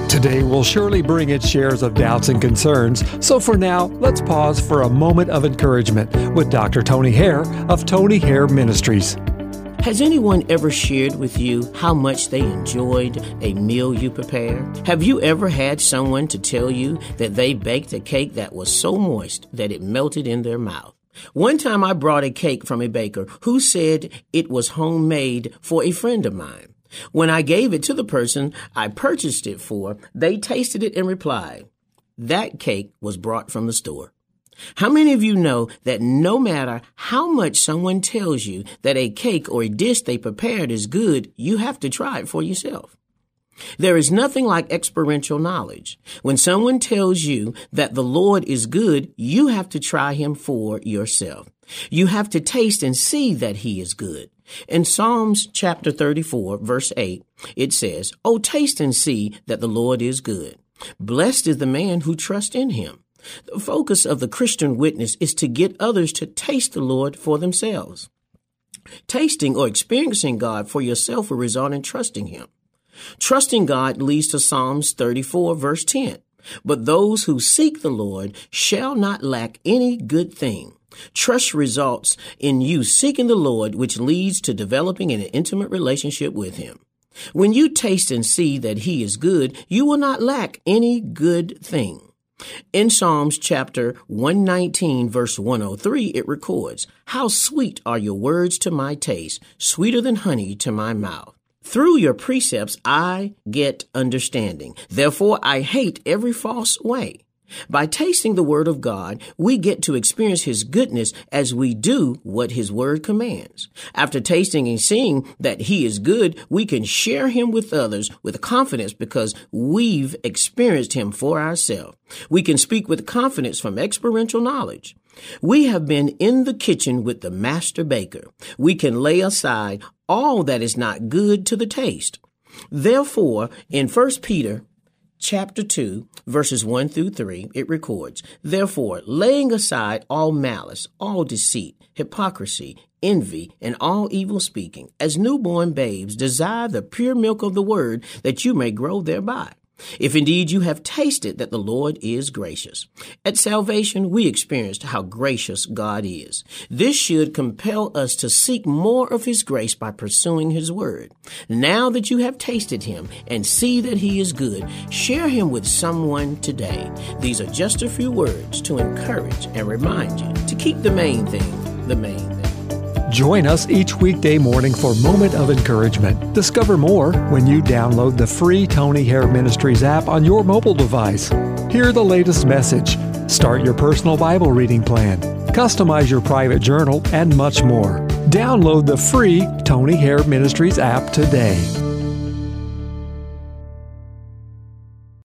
Today will surely bring its shares of doubts and concerns, so for now, let's pause for a moment of encouragement with Dr. Tony Hare of Tony Hare Ministries. Has anyone ever shared with you how much they enjoyed a meal you prepared? Have you ever had someone to tell you that they baked a cake that was so moist that it melted in their mouth? One time I brought a cake from a baker who said it was homemade for a friend of mine. When I gave it to the person I purchased it for, they tasted it and replied, "That cake was brought from the store." How many of you know that no matter how much someone tells you that a cake or a dish they prepared is good, you have to try it for yourself? There is nothing like experiential knowledge. When someone tells you that the Lord is good, you have to try him for yourself. You have to taste and see that he is good. In Psalms chapter 34, verse 8, it says, "Oh, taste and see that the Lord is good. Blessed is the man who trusts in him." The focus of the Christian witness is to get others to taste the Lord for themselves. Tasting or experiencing God for yourself will result in trusting him. Trusting God leads to Psalms 34, verse 10. "But those who seek the Lord shall not lack any good thing." Trust results in you seeking the Lord, which leads to developing an intimate relationship with him. When you taste and see that he is good, you will not lack any good thing. In Psalms chapter 119, verse 103, it records, "How sweet are your words to my taste, sweeter than honey to my mouth. Through your precepts I get understanding. Therefore I hate every false way." By tasting the word of God, we get to experience his goodness as we do what his word commands. After tasting and seeing that he is good, we can share him with others with confidence because we've experienced him for ourselves. We can speak with confidence from experiential knowledge. We have been in the kitchen with the master baker. We can lay aside all that is not good to the taste. Therefore, in 1 Peter chapter 2, verses 1 through 3, it records, "Therefore, laying aside all malice, all deceit, hypocrisy, envy, and all evil speaking, as newborn babes, desire the pure milk of the word, that you may grow thereby. If indeed you have tasted that the Lord is gracious." At salvation, we experienced how gracious God is. This should compel us to seek more of his grace by pursuing his word. Now that you have tasted him and see that he is good, share him with someone today. These are just a few words to encourage and remind you to keep the main thing the main thing. Join us each weekday morning for Moment of Encouragement. Discover more when you download the free Tony Hare Ministries app on your mobile device. Hear the latest message, start your personal Bible reading plan, customize your private journal, and much more. Download the free Tony Hare Ministries app today.